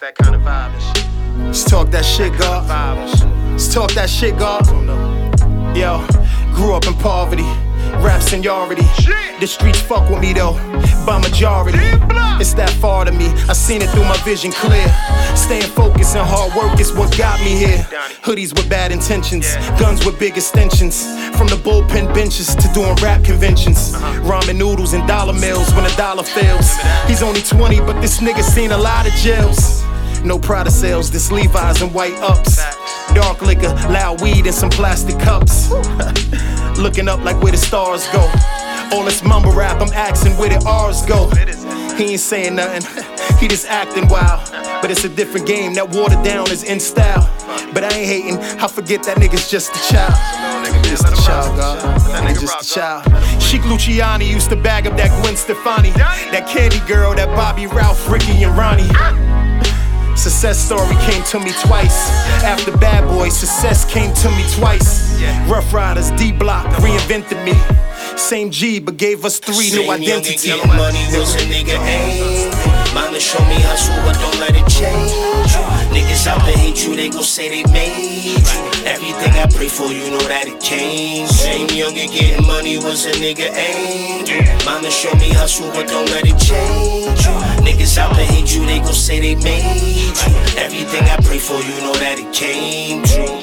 that kind of vibe and shit. Let's talk that shit, God. Let's talk that shit, God. Yo, grew up in poverty, rap seniority. The streets fuck with me though, by majority. It's that far to me, I seen it through my vision clear. Staying focused and hard work is what got me here. Hoodies with bad intentions, guns with big extensions. From the bullpen benches to doing rap conventions. Ramen noodles and dollar mills when a dollar fails. He's only 20, but this nigga seen a lot of jails. No product sales, this Levi's and white ups. Dark liquor, loud weed and some plastic cups. Looking up like where the stars go. All this mumble rap, I'm asking where the R's go. He ain't saying nothing, he just acting wild. But it's a different game, that watered down is in style. But I ain't hating, I forget that nigga's just a child. Just a child, God. That nigga just a child. Chic Luciani used to bag up that Gwen Stefani. That Candy Girl, that Bobby, Ralph, Ricky, and Ronnie. Success story came to me twice. After Bad Boy, success came to me twice. Rough Riders, D-Block reinvented me. Same G, but gave us three new identities. Getting money was a nigga aim. Mama show me hustle, but don't let it change. Niggas out to hate you, they gon' say they made you. Everything I pray for, you know that it changed. Same young and getting money was a nigga aim. Mama show me hustle, but don't let it change you. Niggas out to hate you, they gon' say they made you. Everything I pray for, you know that it came true.